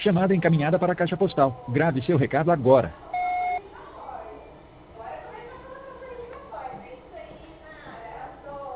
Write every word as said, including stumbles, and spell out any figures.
Chamada encaminhada para a caixa postal. Grave seu recado agora.